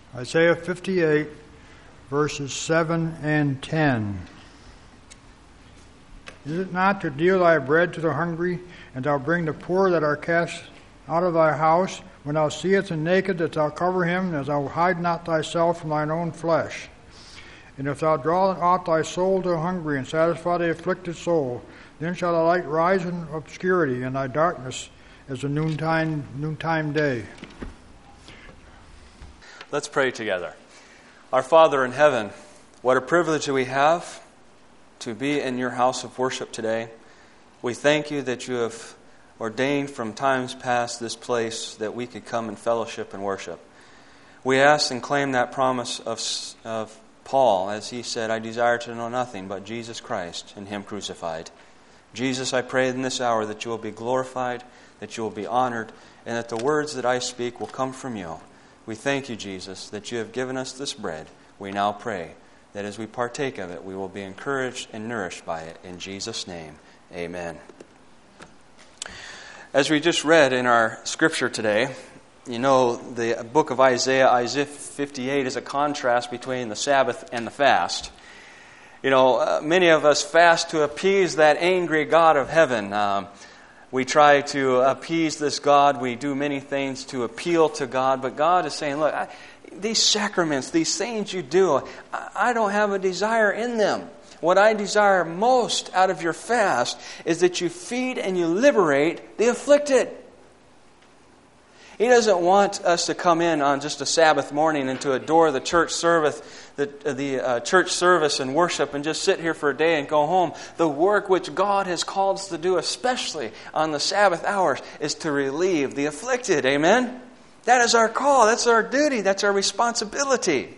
Isaiah 58, verses 7 and 10. Is it not to deal thy bread to the hungry, and thou bring the poor that are cast out of thy house? When thou seest the naked, that thou cover him, as thou hide not thyself from thine own flesh. And if thou draw out thy soul to the hungry, and satisfy the afflicted soul, then shall thy light rise in obscurity, and thy darkness as the noontime day. Let's pray together. Our Father in heaven, what a privilege that we have to be in your house of worship today. We thank you that you have ordained from times past this place that we could come and fellowship and worship. We ask and claim that promise of Paul, as he said, I desire to know nothing but Jesus Christ and Him crucified. Jesus, I pray in this hour that you will be glorified, that you will be honored, and that the words that I speak will come from you. We thank you, Jesus, that you have given us this bread. We now pray that as we partake of it, we will be encouraged and nourished by it. In Jesus' name, amen. As we just read in our scripture today, you know, the book of Isaiah 58 is a contrast between the Sabbath and the fast. You know, many of us fast to appease that angry God of heaven. We try to appease this God. We do many things to appeal to God. But God is saying, look, these sacraments, these things you do, I don't have a desire in them. What I desire most out of your fast is that you feed and you liberate the afflicted. He doesn't want us to come in on just a Sabbath morning and to adore the church service, the church service and worship and just sit here for a day and go home. The work which God has called us to do, especially on the Sabbath hours, is to relieve the afflicted. Amen? That is our call. That's our duty. That's our responsibility.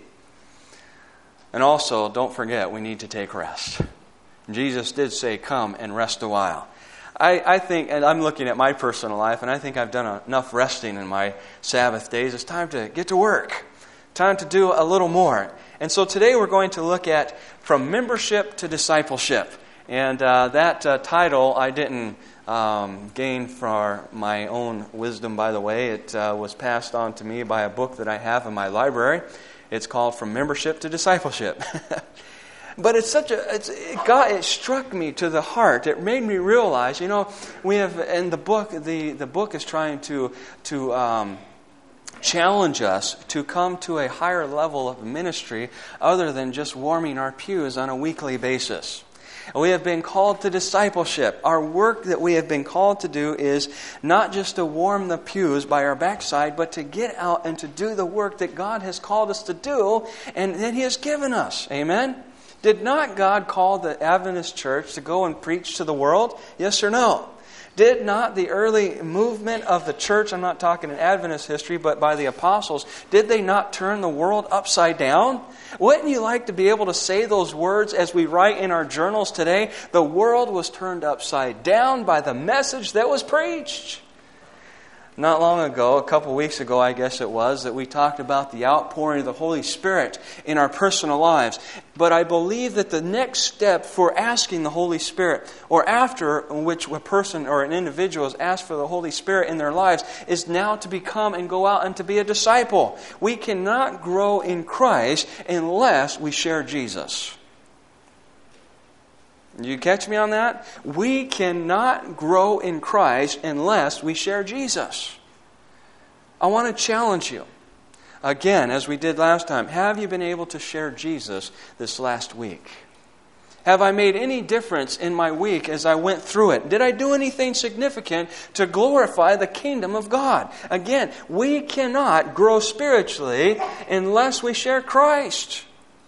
And also, don't forget, we need to take rest. Jesus did say, come and rest a while. I think, and I'm looking at my personal life, and I think I've done enough resting in my Sabbath days. It's time to get to work. Time to do a little more. And so today we're going to look at From Membership to Discipleship. And that title I didn't gain for my own wisdom, by the way. It was passed on to me by a book that I have in my library. It's called From Membership to Discipleship. But it struck me to the heart. It made me realize, you know, we have in the book, the book is trying to challenge us to come to a higher level of ministry other than just warming our pews on a weekly basis. We have been called to discipleship. Our work that we have been called to do is not just to warm the pews by our backside, but to get out and to do the work that God has called us to do and that He has given us. Amen? Did not God call the Adventist church to go and preach to the world? Yes or no? Did not the early movement of the church, I'm not talking in Adventist history, but by the apostles, did they not turn the world upside down? Wouldn't you like to be able to say those words as we write in our journals today? The world was turned upside down by the message that was preached. Not long ago, a couple weeks ago, I guess it was, that we talked about the outpouring of the Holy Spirit in our personal lives. But I believe that the next step for asking the Holy Spirit, or after which a person or an individual has asked for the Holy Spirit in their lives, is now to become and go out and to be a disciple. We cannot grow in Christ unless we share Jesus. You catch me on that? We cannot grow in Christ unless we share Jesus. I want to challenge you. Again, as we did last time, have you been able to share Jesus this last week? Have I made any difference in my week as I went through it? Did I do anything significant to glorify the kingdom of God? Again, we cannot grow spiritually unless we share Christ.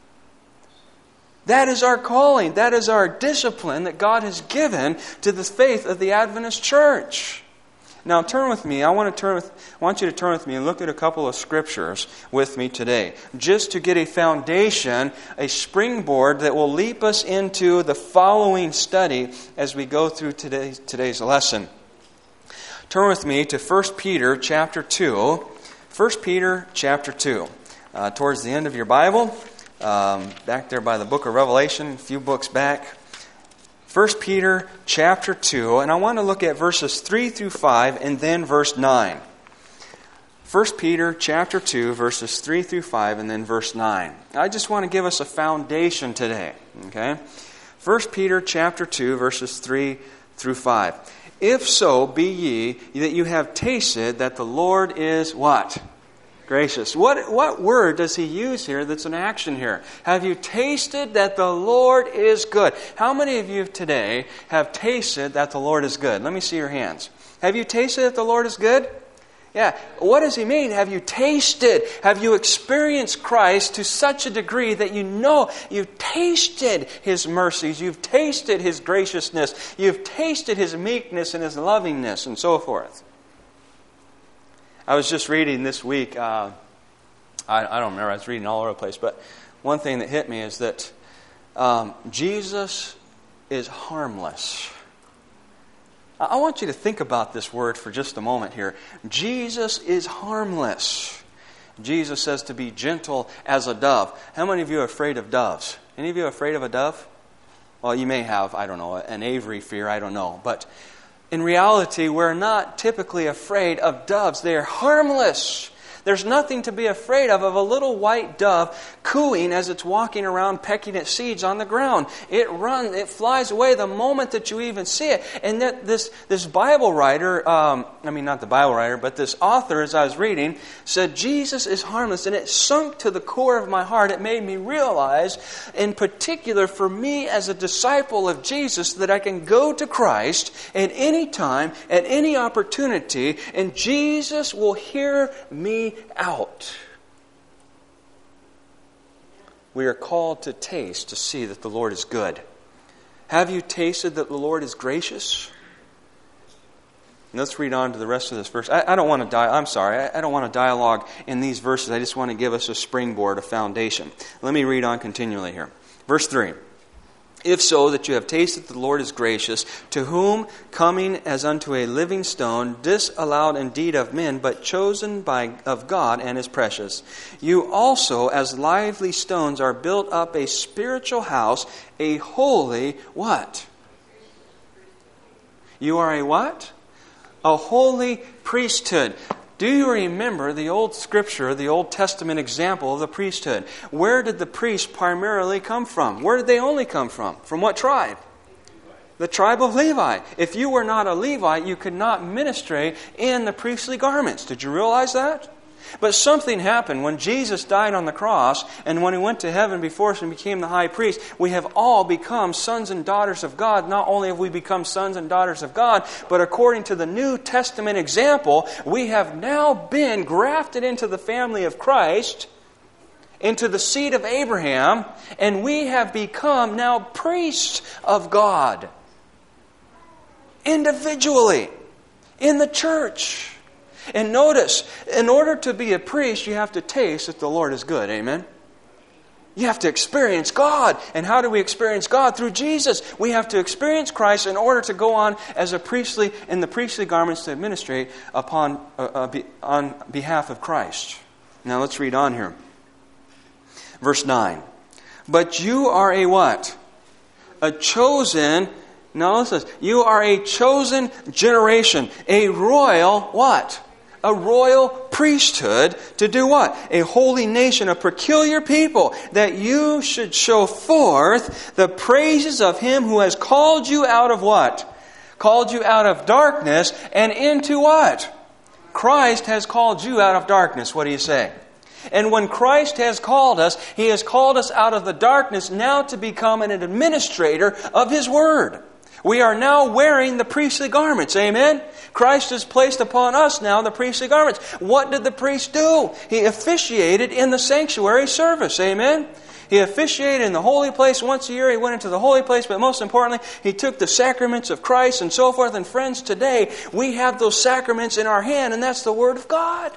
That is our calling. That is our discipline that God has given to the faith of the Adventist church. Now turn with me. I want you to turn with me and look at a couple of scriptures with me today, just to get a foundation, a springboard that will leap us into the following study as we go through today's lesson. Turn with me to 1 Peter chapter 2. 1 Peter chapter 2. Towards the end of your Bible. Back there by the book of Revelation, a few books back. 1 Peter chapter 2, and I want to look at verses 3 through 5 and then verse 9. 1 Peter chapter 2, verses 3 through 5, and then verse 9. I just want to give us a foundation today. Okay? 1 Peter chapter 2, verses 3 through 5. If so, be ye that you have tasted that the Lord is what? Gracious. What word does he use here that's an action here? Have you tasted that the Lord is good? How many of you today have tasted that the Lord is good? Let me see your hands. Have you tasted that the Lord is good? Yeah. What does he mean? Have you tasted? Have you experienced Christ to such a degree that you know you've tasted His mercies, you've tasted His graciousness, you've tasted His meekness and His lovingness and so forth? I was just reading this week, I don't remember, I was reading all over the place, but one thing that hit me is that Jesus is harmless. I want you to think about this word for just a moment here. Jesus is harmless. Jesus says to be gentle as a dove. How many of you are afraid of doves? Any of you afraid of a dove? Well, you may have, I don't know, an aviary fear, I don't know. But in reality, we're not typically afraid of doves. They are harmless. There's nothing to be afraid of a little white dove cooing as it's walking around pecking at seeds on the ground. It flies away the moment that you even see it. And that this Bible writer, not the Bible writer, but this author, as I was reading, said Jesus is harmless. And it sunk to the core of my heart. It made me realize, in particular for me as a disciple of Jesus, that I can go to Christ at any time, at any opportunity, and Jesus will hear me out. We are called to taste, to see that the Lord is good. Have you tasted that the Lord is gracious? And let's read on to the rest of this verse. I don't want to dialogue in these verses. I just want to give us a springboard, a foundation. Let me read on continually here. Verse 3. If so, that you have tasted that the Lord is gracious, to whom, coming as unto a living stone, disallowed indeed of men, but chosen of God and is precious. You also, as lively stones, are built up a spiritual house, a holy what? You are a what? A holy priesthood. Do you remember the old scripture, the Old Testament example of the priesthood? Where did the priests primarily come from? Where did they only come from? From what tribe? The tribe of Levi. If you were not a Levite, you could not ministry in the priestly garments. Did you realize that? But something happened when Jesus died on the cross and when He went to heaven before us and became the high priest. We have all become sons and daughters of God. Not only have we become sons and daughters of God, but according to the New Testament example, we have now been grafted into the family of Christ, into the seed of Abraham, and we have become now priests of God. Individually, in the church. And notice, in order to be a priest, you have to taste that the Lord is good. Amen? You have to experience God. And how do we experience God? Through Jesus. We have to experience Christ in order to go on as in the priestly garments to administrate on behalf of Christ. Now let's read on here. Verse 9. But you are a what? A chosen... Now listen, you are a chosen generation. A royal what? A royal priesthood to do what? A holy nation, a peculiar people, that you should show forth the praises of Him who has called you out of what? Called you out of darkness and into what? Christ has called you out of darkness. What do you say? And when Christ has called us, He has called us out of the darkness now to become an administrator of His Word. We are now wearing the priestly garments. Amen? Christ has placed upon us now the priestly garments. What did the priest do? He officiated in the sanctuary service. Amen? He officiated in the holy place once a year. He went into the holy place, but most importantly, He took the sacraments of Christ and so forth. And friends, today we have those sacraments in our hand, and that's the Word of God.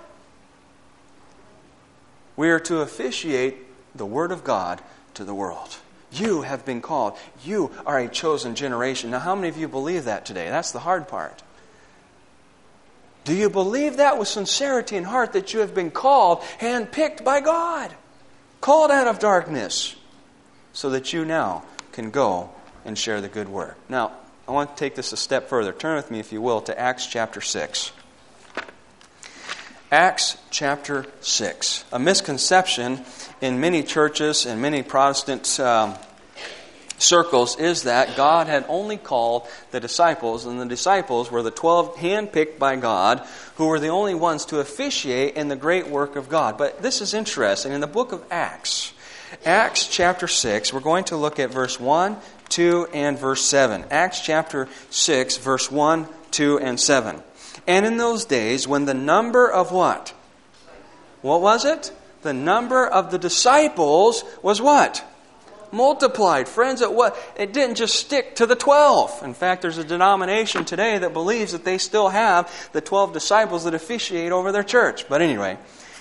We are to officiate the Word of God to the world. You have been called. You are a chosen generation. Now, how many of you believe that today? That's the hard part. Do you believe that with sincerity in heart that you have been called, handpicked by God, called out of darkness, so that you now can go and share the good word? Now, I want to take this a step further. Turn with me, if you will, to Acts chapter 6. Acts chapter 6. A misconception in many churches and many Protestant circles is that God had only called the disciples, and the disciples were the 12 handpicked by God, who were the only ones to officiate in the great work of God. But this is interesting. In the book of Acts chapter 6, we're going to look at verse 1, 2, and verse 7. Acts chapter 6, verse 1, 2, and 7. And in those days, when the number of what? What was it? The number of the disciples was what? Multiplied. Friends, it didn't just stick to the 12. In fact, there's a denomination today that believes that they still have the 12 disciples that officiate over their church. But anyway,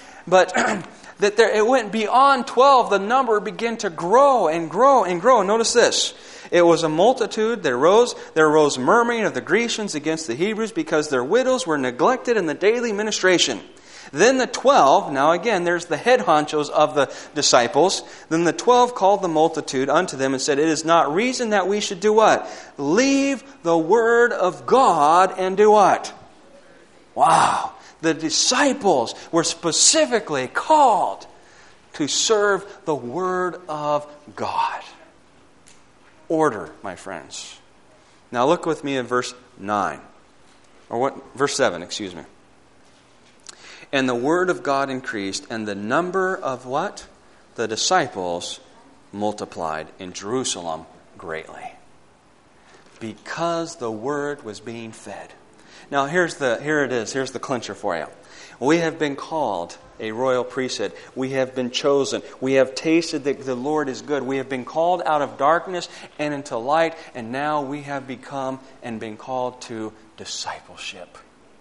it went beyond 12. The number began to grow and grow and grow. Notice this. It was a multitude. There arose murmuring of the Grecians against the Hebrews because their widows were neglected in the daily ministration. Then the 12, now again, there's the head honchos of the disciples. Then the 12 called the multitude unto them and said, It is not reason that we should do what? Leave the word of God and do what? Wow. The disciples were specifically called to serve the word of God. Order, my friends. Now look with me at verse 9. Verse 7, excuse me. And the word of God increased, and the number of what? The disciples multiplied in Jerusalem greatly. Because the word was being fed. Now here it is. Here's the clincher for you. We have been called a royal priesthood. We have been chosen. We have tasted that the Lord is good. We have been called out of darkness and into light, and now we have become and been called to discipleship.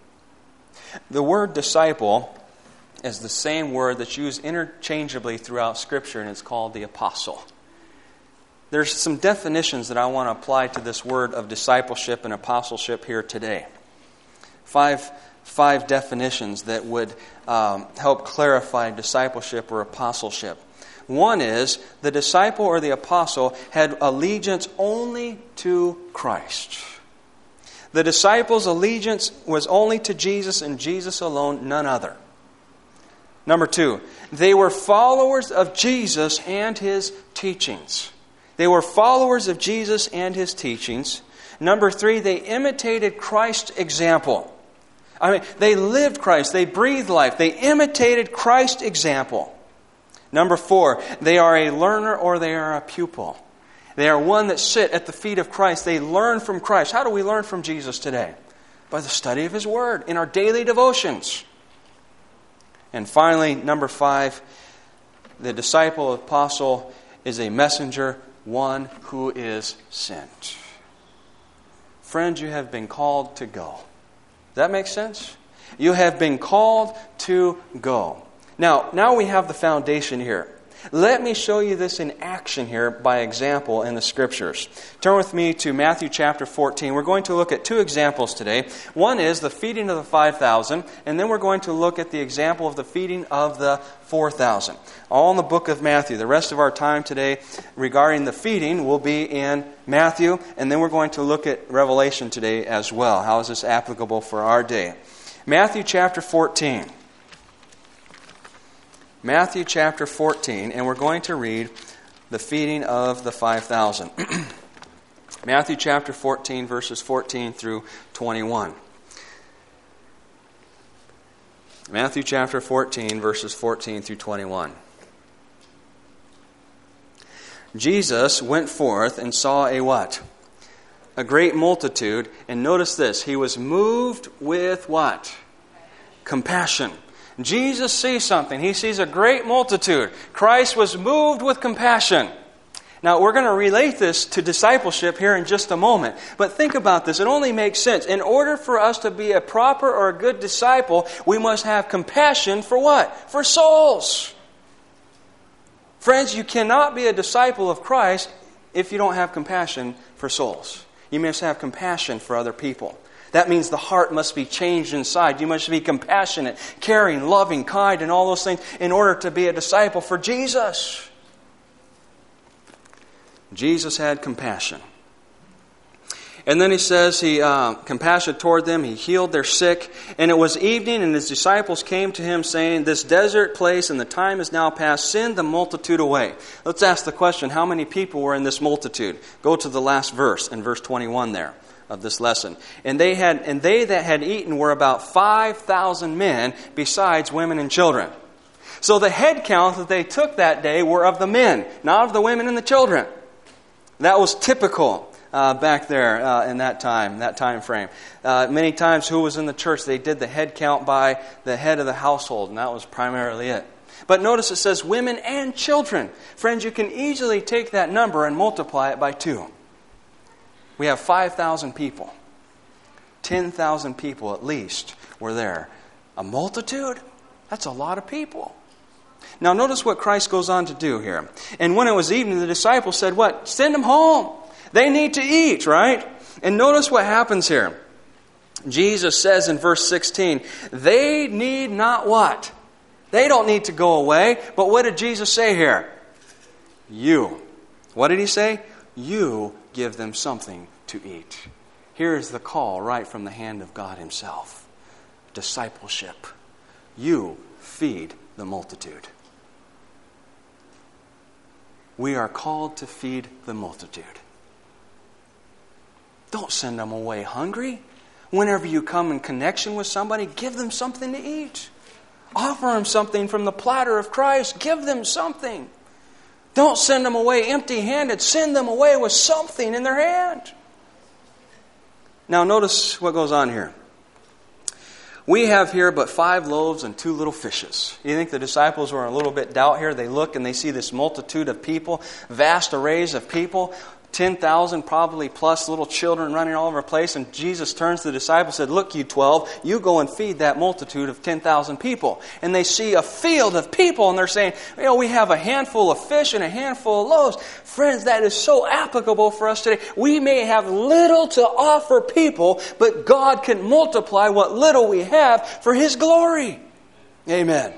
The word disciple is the same word that's used interchangeably throughout Scripture, and it's called the apostle. There's some definitions that I want to apply to this word of discipleship and apostleship here today. Five definitions that would help clarify discipleship or apostleship. One is the disciple or the apostle had allegiance only to Christ. The disciples' allegiance was only to Jesus and Jesus alone, none other. Number 2, they were followers of Jesus and His teachings. They were followers of Jesus and His teachings. Number 3, they imitated Christ's example. They lived Christ. They breathed life. They imitated Christ's example. Number 4, they are a learner or they are a pupil. They are one that sit at the feet of Christ. They learn from Christ. How do we learn from Jesus today? By the study of His Word in our daily devotions. And finally, number 5, the disciple apostle is a messenger, one who is sent. Friends, you have been called to go. Does that make sense? You have been called to go. Now we have the foundation here. Let me show you this in action here by example in the Scriptures. Turn with me to Matthew chapter 14. We're going to look at 2 examples today. One is the feeding of the 5,000, and then we're going to look at the example of the feeding of the 4,000. All in the book of Matthew. The rest of our time today regarding the feeding will be in Matthew, and then we're going to look at Revelation today as well. How is this applicable for our day? Matthew chapter 14. Matthew chapter 14, and we're going to read the feeding of the 5,000. Matthew chapter 14, verses 14 through 21. Matthew chapter 14, verses 14 through 21. Jesus went forth and saw a what? A great multitude, and notice this, He was moved with what? Compassion. Jesus sees something. He sees a great multitude. Christ was moved with compassion. Now, we're going to relate this to discipleship here in just a moment. But think about this. It only makes sense. In order for us to be a proper or a good disciple, we must have compassion for what? For souls. Friends, you cannot be a disciple of Christ if you don't have compassion for souls. You must have compassion for other people. That means the heart must be changed inside. You must be compassionate, caring, loving, kind, and all those things in order to be a disciple for Jesus. Jesus had compassion. And then he says he compassionate toward them. He healed their sick. And it was evening, and his disciples came to him, saying, "This desert place, and the time is now past. Send the multitude away." Let's ask the question, how many people were in this multitude? Go to the last verse, in verse 21 there of this lesson. And they that had eaten were about 5,000 men, besides women and children. So the head count that they took that day were of the men, not of the women and the children. That was typical. Back there in that time frame. Many times who was in the church, they did the head count by the head of the household, and that was primarily it. But notice it says women and children. Friends, you can easily take that number and multiply it by 2. We have 5,000 people. 10,000 people at least were there. A multitude? That's a lot of people. Now notice what Christ goes on to do here. And when it was evening, the disciples said, what? Send them home. They need to eat, right? And notice what happens here. Jesus says in verse 16, they need not what? They don't need to go away. But what did Jesus say here? You. What did he say? You give them something to eat. Here is the call right from the hand of God himself. Discipleship. You feed the multitude. We are called to feed the multitude. Don't send them away hungry. Whenever you come in connection with somebody, give them something to eat. Offer them something from the platter of Christ. Give them something. Don't send them away empty-handed. Send them away with something in their hand. Now notice what goes on here. We have here but 5 loaves and 2 little fishes. You think the disciples were in a little bit doubt here? They look and they see this multitude of people, vast arrays of people, 10,000 probably plus little children running all over the place. And Jesus turns to the disciples and said, look, you 12, you go and feed that multitude of 10,000 people. And they see a field of people and they're saying, we have a handful of fish and a handful of loaves. Friends, that is so applicable for us today. We may have little to offer people, but God can multiply what little we have for His glory. Amen.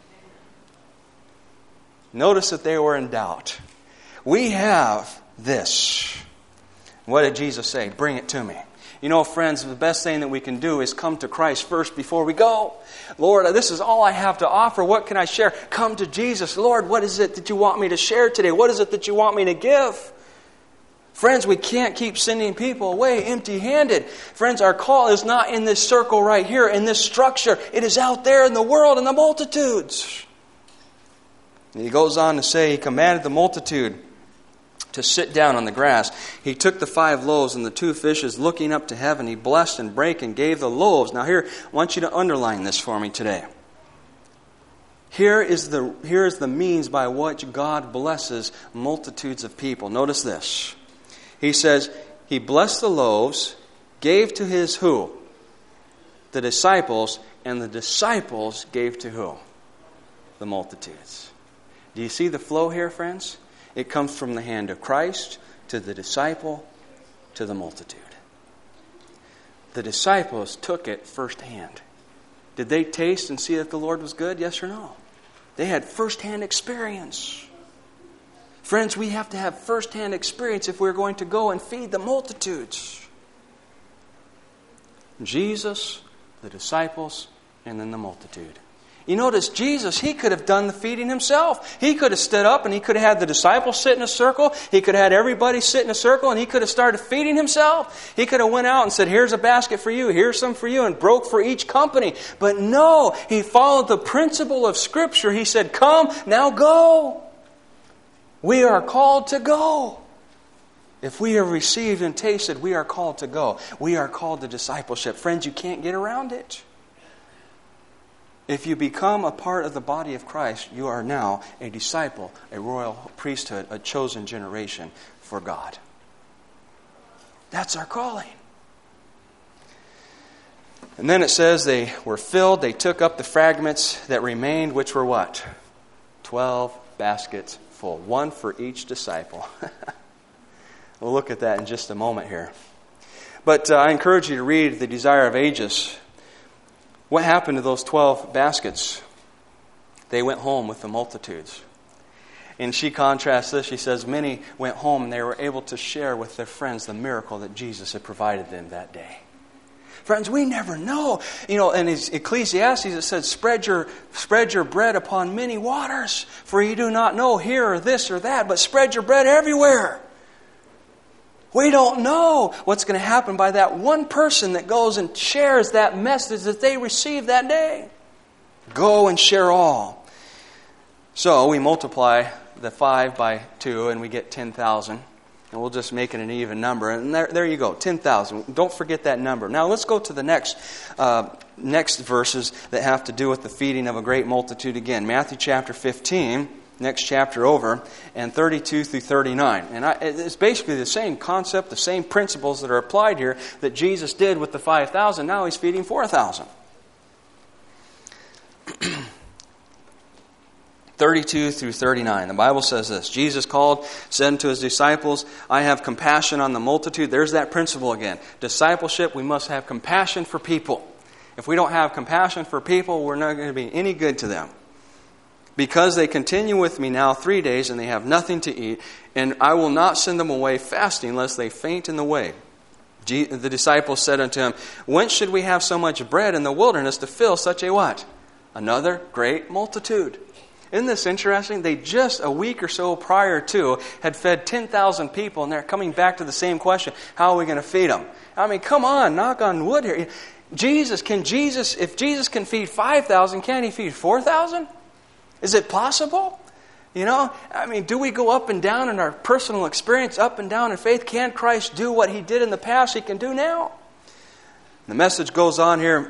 Notice that they were in doubt. We have this. What did Jesus say? Bring it to me. You know, friends, the best thing that we can do is come to Christ first before we go. Lord, this is all I have to offer. What can I share? Come to Jesus. Lord, what is it that you want me to share today? What is it that you want me to give? Friends, we can't keep sending people away empty-handed. Friends, our call is not in this circle right here, in this structure. It is out there in the world, in the multitudes. And he goes on to say, He commanded the multitude to sit down on the grass. He took the 5 loaves and the 2 fishes, looking up to heaven. He blessed and brake and gave the loaves. Now here, I want you to underline this for me today. Here is the means by which God blesses multitudes of people. Notice this. He says, He blessed the loaves, gave to His who? The disciples, and the disciples gave to who? The multitudes. Do you see the flow here, friends? It comes from the hand of Christ to the disciple to the multitude. The disciples took it firsthand. Did they taste and see that the Lord was good? Yes or no? They had firsthand experience. Friends, we have to have firsthand experience if we're going to go and feed the multitudes. Jesus, the disciples, and then the multitude. You notice Jesus, He could have done the feeding Himself. He could have stood up and He could have had the disciples sit in a circle. He could have had everybody sit in a circle and He could have started feeding Himself. He could have went out and said, here's a basket for you, here's some for you, and broke for each company. But no, He followed the principle of Scripture. He said, come, now go. We are called to go. If we have received and tasted, we are called to go. We are called to discipleship. Friends, you can't get around it. If you become a part of the body of Christ, you are now a disciple, a royal priesthood, a chosen generation for God. That's our calling. And then it says they were filled, they took up the fragments that remained, which were what? 12 baskets full, 1 for each disciple. We'll look at that in just a moment here. But I encourage you to read The Desire of Ages. What happened to those 12 baskets? They went home with the multitudes. And she contrasts this. She says, many went home and they were able to share with their friends the miracle that Jesus had provided them that day. Friends, we never know. In Ecclesiastes it said, spread your bread upon many waters, for you do not know here or this or that, but spread your bread everywhere. We don't know what's going to happen by that one person that goes and shares that message that they received that day. Go and share all. So we multiply the 5 by 2 and we get 10,000. And we'll just make it an even number. And there you go, 10,000. Don't forget that number. Now let's go to the next verses that have to do with the feeding of a great multitude again. Matthew chapter 15, next chapter over, and 32 through 39. And it's basically the same concept, the same principles that are applied here that Jesus did with the 5,000. Now He's feeding 4,000. 32 through 39. The Bible says this. Jesus called, said unto His disciples, I have compassion on the multitude. There's that principle again. Discipleship, we must have compassion for people. If we don't have compassion for people, we're not going to be any good to them. Because they continue with me now 3 days, and they have nothing to eat, and I will not send them away fasting, lest they faint in the way. The disciples said unto Him, whence should we have so much bread in the wilderness to fill such a what? Another great multitude. Isn't this interesting? They just a week or so prior to had fed 10,000 people, and they're coming back to the same question. How are we going to feed them? I mean, come on, knock on wood here. If Jesus can feed 5,000, can He feed 4,000? Is it possible? Do we go up and down in our personal experience, up and down in faith? Can Christ do what He did in the past He can do now? The message goes on here.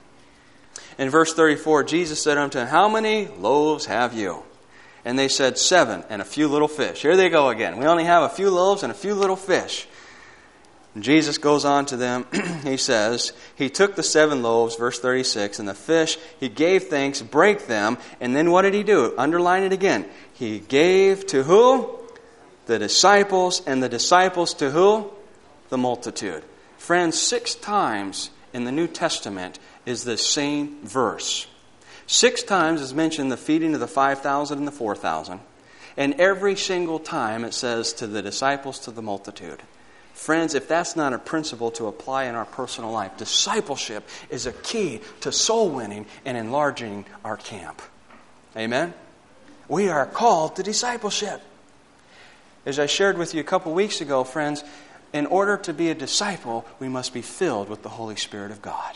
In verse 34, Jesus said unto them, how many loaves have you? And they said, 7, and a few little fish. Here they go again. We only have a few loaves and a few little fish. And Jesus goes on to them. He says, He took the 7 loaves, verse 36, and the fish. He gave thanks, brake them. And then what did He do? Underline it again. He gave to who? The disciples. And the disciples to who? The multitude. Friends, 6 times in the New Testament is the same verse. 6 times is mentioned the feeding of the 5,000 and the 4,000. And every single time it says to the disciples, to the multitude. Friends, if that's not a principle to apply in our personal life, discipleship is a key to soul winning and enlarging our camp. Amen? We are called to discipleship. As I shared with you a couple weeks ago, friends, in order to be a disciple, we must be filled with the Holy Spirit of God.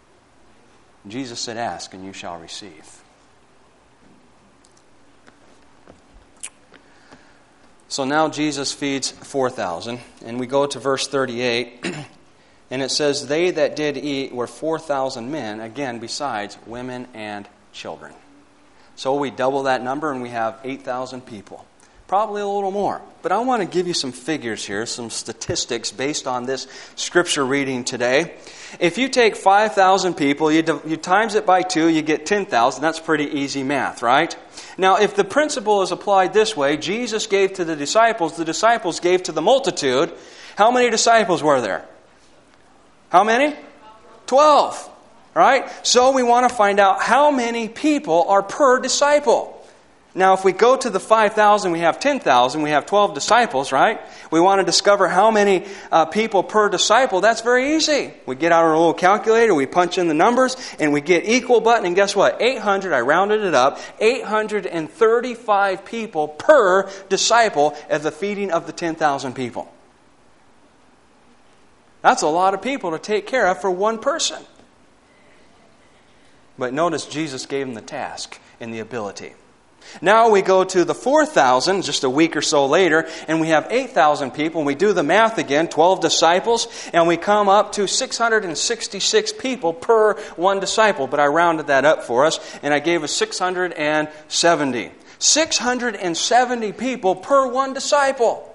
Jesus said, ask and you shall receive. So now Jesus feeds 4,000, and we go to verse 38, and it says, they that did eat were 4,000 men, again, besides women and children. So we double that number, and we have 8,000 people. Probably a little more. But I want to give you some figures here, some statistics based on this scripture reading today. If you take 5,000 people, you times it by 2, you get 10,000. That's pretty easy math, right? Now, if the principle is applied this way, Jesus gave to the disciples gave to the multitude. How many disciples were there? How many? 12. Right? So we want to find out how many people are per disciple. Now, if we go to the 5,000, we have 10,000, we have 12 disciples, right? We want to discover how many people per disciple. That's very easy. We get out our little calculator, we punch in the numbers, and we get equal button, and guess what? 800, I rounded it up, 835 people per disciple at the feeding of the 10,000 people. That's a lot of people to take care of for one person. But notice Jesus gave them the task and the ability. Now we go to the 4,000, just a week or so later, and we have 8,000 people, and we do the math again, 12 disciples, and we come up to 666 people per one disciple. But I rounded that up for us, and I gave us 670. 670 people per one disciple.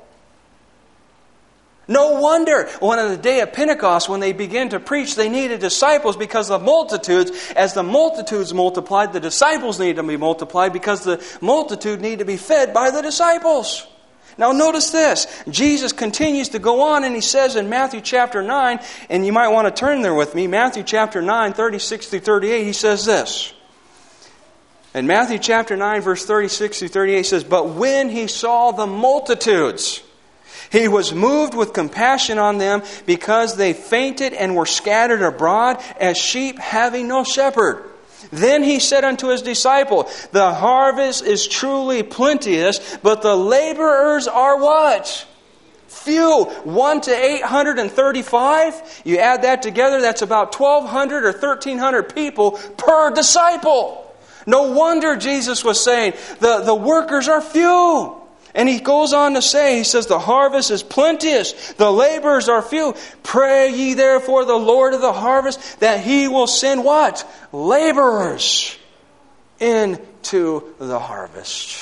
No wonder when on the day of Pentecost, when they began to preach, they needed disciples because the multitudes, as the multitudes multiplied, the disciples needed to be multiplied because the multitude needed to be fed by the disciples. Now notice this. Jesus continues to go on and He says in Matthew chapter 9, and you might want to turn there with me, Matthew chapter 9, 36 through 38, He says this. In Matthew chapter 9, verse 36 through 38 says, "But when he saw the multitudes, he was moved with compassion on them because they fainted and were scattered abroad as sheep having no shepherd. Then he said unto his disciple, The harvest is truly plenteous, but the laborers are" what? Few. 1 to 835. You add that together, that's about 1,200 or 1,300 people per disciple. No wonder Jesus was saying, the workers are few. And he goes on to say, he says, the harvest is plenteous, the laborers are few. Pray ye therefore the Lord of the harvest that he will send what? Laborers into the harvest.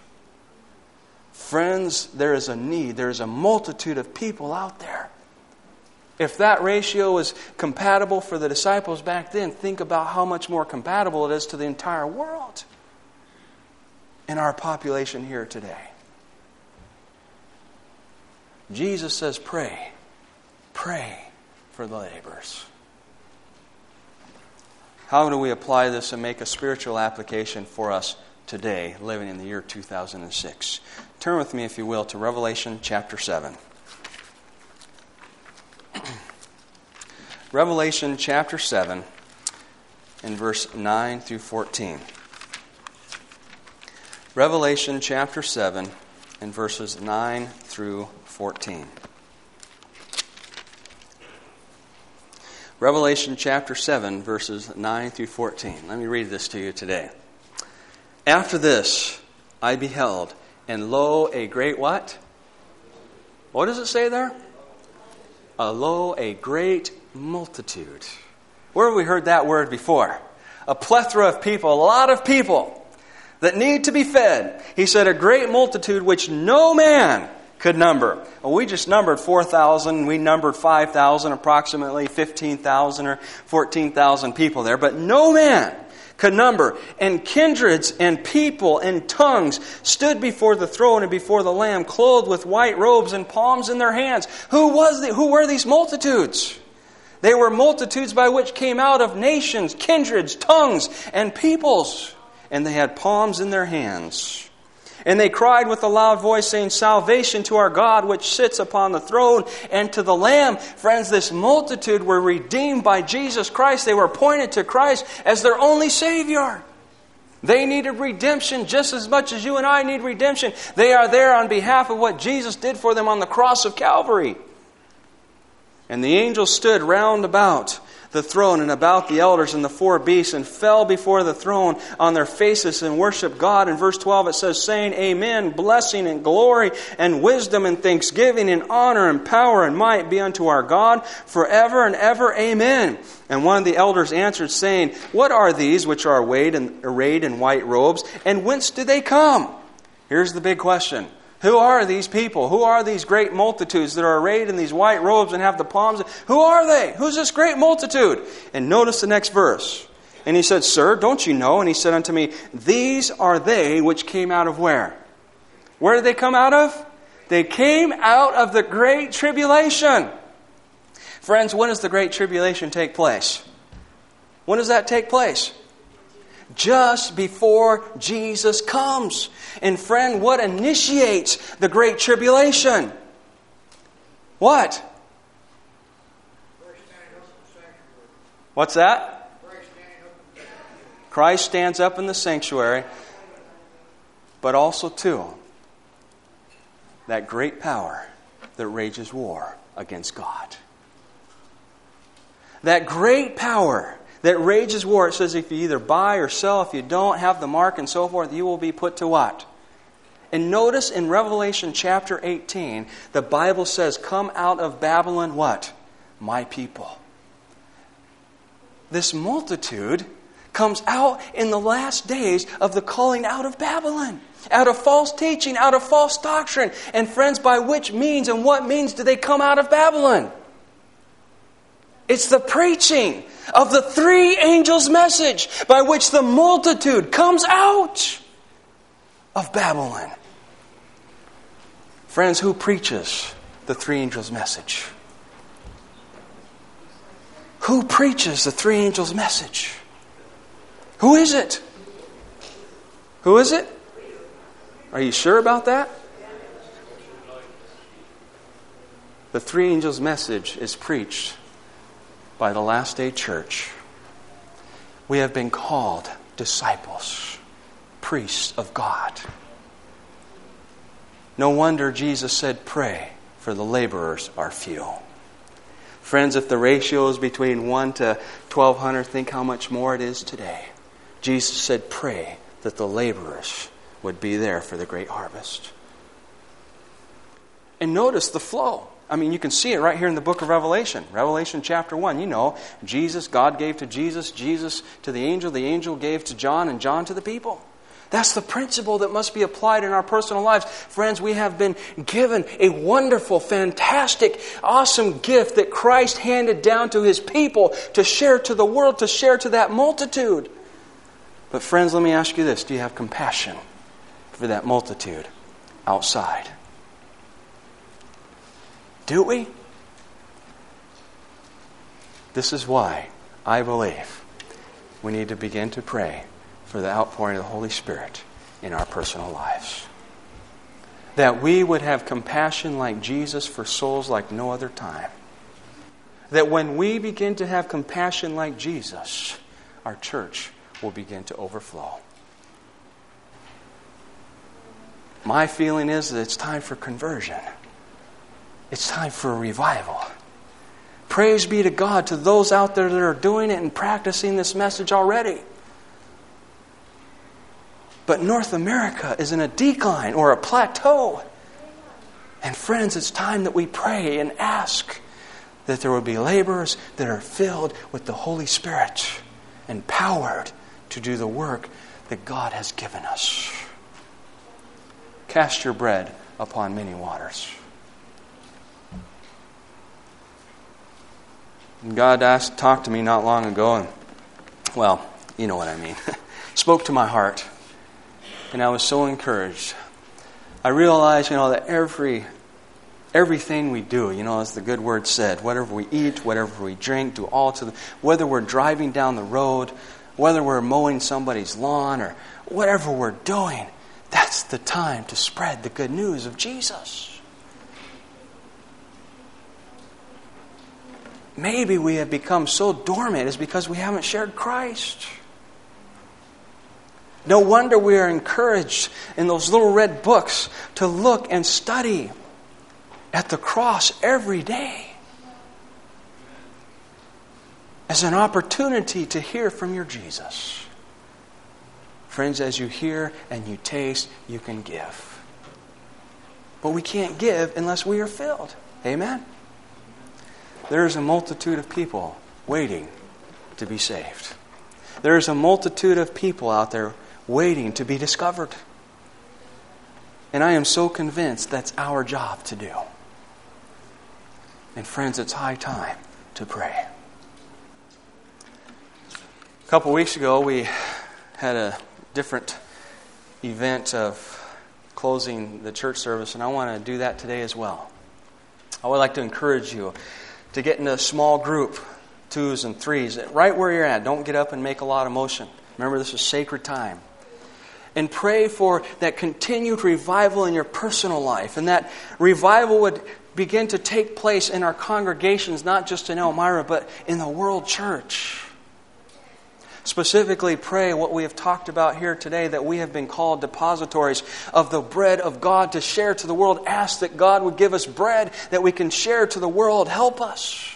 Friends, there is a need. There is a multitude of people out there. If that ratio is compatible for the disciples back then, think about how much more compatible it is to the entire world in our population here today. Jesus says, pray. Pray for the laborers. How do we apply this and make a spiritual application for us today, living in the year 2006? Turn with me, if you will, to Revelation chapter 7. Revelation chapter 7 and verse 9 through 14. Revelation chapter 7 and verses 9 through 14. Revelation chapter 7, verses 9 through 14. Let me read this to you today. After this, I beheld, and lo, a great what? What does it say there? Lo, a great multitude. Where have we heard that word before? A plethora of people, a lot of people that need to be fed. He said, a great multitude which no man could number. Well, we just numbered 4,000. We numbered 5,000, approximately 15,000 or 14,000 people there. But no man could number. And kindreds and people and tongues stood before the throne and before the Lamb, clothed with white robes and palms in their hands. Who were these multitudes? They were multitudes by which came out of nations, kindreds, tongues, and peoples. And they had palms in their hands. And they cried with a loud voice, saying, Salvation to our God, which sits upon the throne, and to the Lamb. Friends, this multitude were redeemed by Jesus Christ. They were pointed to Christ as their only Savior. They needed redemption just as much as you and I need redemption. They are there on behalf of what Jesus did for them on the cross of Calvary. And the angels stood round about the throne and about the elders and the four beasts, and fell before the throne on their faces and worshiped God. In verse 12 it says, saying, Amen, blessing and glory and wisdom and thanksgiving and honor and power and might be unto our God forever and ever. Amen. And one of the elders answered, saying, What are these which are arrayed in white robes, and whence do they come? Here's the big question. Who are these people? Who are these great multitudes that are arrayed in these white robes and have the palms? Who are they? Who's this great multitude? And notice the next verse. And he said, Sir, don't you know? And he said unto me, These are they which came out of where? Where did they come out of? They came out of the great tribulation. Friends, when does the great tribulation take place? When does that take place? Just before Jesus comes. And friend, what initiates the Great Tribulation? What? What's that? Christ stands up in the sanctuary. But also, too, that great power that rages war against God. That great power that rages war. It says if you either buy or sell, if you don't have the mark and so forth, you will be put to what? And notice in Revelation chapter 18, the Bible says, Come out of Babylon, what? My people. This multitude comes out in the last days of the calling out of Babylon. Out of false teaching, out of false doctrine. And friends, by which means and what means do they come out of Babylon? It's the preaching of the three angels' message by which the multitude comes out of Babylon. Friends, who preaches the three angels' message? Who preaches the three angels' message? Who is it? Who is it? Are you sure about that? The three angels' message is preached by the last day church. We have been called disciples, priests of God. No wonder Jesus said, pray, for the laborers are few. Friends, if the ratio is between 1 to 1,200, think how much more it is today. Jesus said, pray that the laborers would be there for the great harvest. And notice the flow. I mean, you can see it right here in the book of Revelation. Revelation chapter 1, you know, God gave to Jesus, Jesus to the angel gave to John, and John to the people. That's the principle that must be applied in our personal lives. Friends, we have been given a wonderful, fantastic, awesome gift that Christ handed down to His people to share to the world, to share to that multitude. But friends, let me ask you this. Do you have compassion for that multitude outside? Do we? This is why I believe we need to begin to pray for the outpouring of the Holy Spirit in our personal lives. That we would have compassion like Jesus for souls like no other time. That when we begin to have compassion like Jesus, our church will begin to overflow. My feeling is that it's time for conversion. It's time for a revival. Praise be to God, to those out there that are doing it and practicing this message already. But North America is in a decline or a plateau. And friends, it's time that we pray and ask that there will be laborers that are filled with the Holy Spirit, empowered to do the work that God has given us. Cast your bread upon many waters. God talked to me not long ago, and, well, you know what I mean. Spoke to my heart, and I was so encouraged. I realized, that everything we do, as the good word said, whatever we eat, whatever we drink, do all to whether we're driving down the road, whether we're mowing somebody's lawn, or whatever we're doing, that's the time to spread the good news of Jesus. Maybe we have become so dormant is because we haven't shared Christ. No wonder we are encouraged in those little red books to look and study at the cross every day as an opportunity to hear from your Jesus. Friends, as you hear and you taste, you can give. But we can't give unless we are filled. Amen? There is a multitude of people waiting to be saved. There is a multitude of people out there waiting to be discovered. And I am so convinced that's our job to do. And friends, it's high time to pray. A couple weeks ago, we had a different event of closing the church service, and I want to do that today as well. I would like to encourage you to get into a small group, 2s and 3s, right where you're at. Don't get up and make a lot of motion. Remember, this is sacred time. And pray for that continued revival in your personal life. And that revival would begin to take place in our congregations, not just in Elmira, but in the world church. Specifically, pray what we have talked about here today, that we have been called depositories of the bread of God to share to the world. Ask that God would give us bread that we can share to the world. Help us.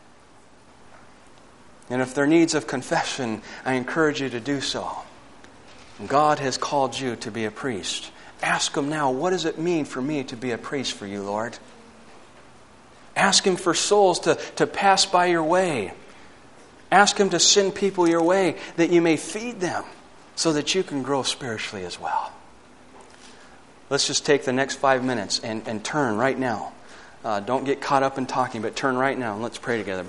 And if there are needs of confession, I encourage you to do so. God has called you to be a priest. Ask Him now, what does it mean for me to be a priest for you, Lord? Ask Him for souls to pass by your way. Ask Him to send people your way that you may feed them so that you can grow spiritually as well. Let's just take the next 5 minutes and turn right now. Don't get caught up in talking, but turn right now and let's pray together.